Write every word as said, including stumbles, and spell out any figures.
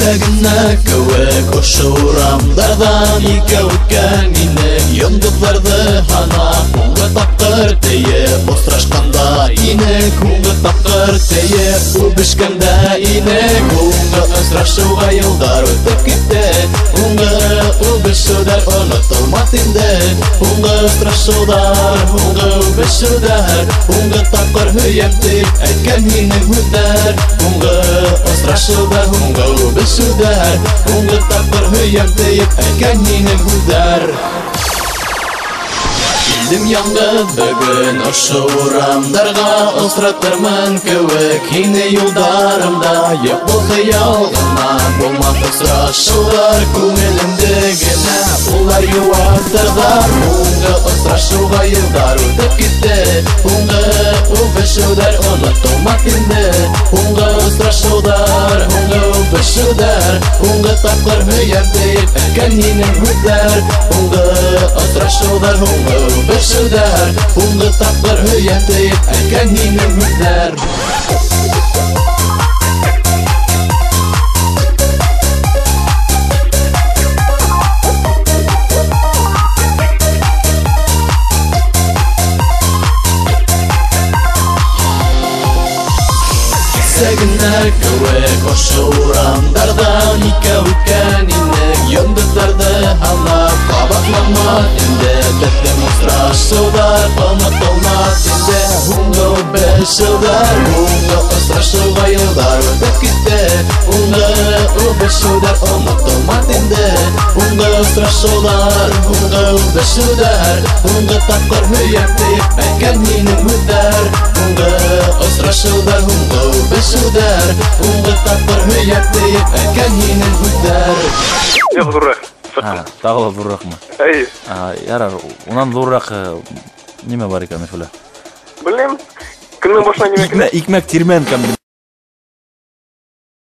Кисәгенә кеүек ошо урамдардан икәү үткән инек, йондыҙҙарҙы һанап һуңғы тапҡыр тейеп осрашҡанда инек, һуңғы тапҡыр тейеп үбешкәндә инек. Һуңғы осрашыуға йылдар үтеп китте, һуңғы үбешеүҙәр онотолмаҫ инде. Һуңғы осрашыуҙар, һуңғы үбешеүҙәр, һуңғы тапҡыр һөйәм тип әйткән һинең һүҙҙәр. Һуңғы осрашыуҙар, һуңғы үбешеүҙәр, һуңғы тапҡыр һөйәм тип әйткән һинең һүҙҙәр. Килдем яңғыҙ бөгөн ошо урамдарға, осратырмын кеүек һине юлдарымда. Юҡ был хыял ғына, булмаҫ осрашыуҙар күңелемде генә улар юаттырҙар. Һуңғы осрашыуға йылдар үтеп китте, һуңғы үбешеүҙәр онотолмаҫ инде. Һуңғы осрашыуҙар, һуңғы үбешеүҙәр, һуңғы тапҡыр һөйәм тип әйткән һинең һүҙҙәр. Һуңғы осрашыуҙар, һуңғы үбешеүҙәр, һуңғы тапҡыр һөйәм тип әйткән һинең һүҙҙәр. Кисәгенә кеүек ошо урамдардан икәү үткән инек, йондоҙҙарҙы һанап ҡабатланмаҫ инде. Беҙҙең осрашыуҙар онотолмаҫ инде. Һуңғы үбешеүҙәр, һуңғы осрашыуға йылдар үтеп китте, һуңғы үбешеүҙәр онотолмаҫ инде. Һуңғы осрашыуҙар, һуңғы үбешеүҙәр, һуңғы тапҡыр һөйәм тип әйткән һинең һүҙҙәр. Һуңғы осрашыуҙар, һуңғы үбешеүҙәр, һуңғы тапҡыр һөйәм тип әйткән һинең һүҙҙәр. Юҡ, ҙурыраҡ. Тағы ла ҙурыраҡмы? Әйе. Ярар, унан ҙурыраҡ нимә бар икән, Өфөлә? Белмәйем. Көндөң башына нимә килә? Икмәк тирмән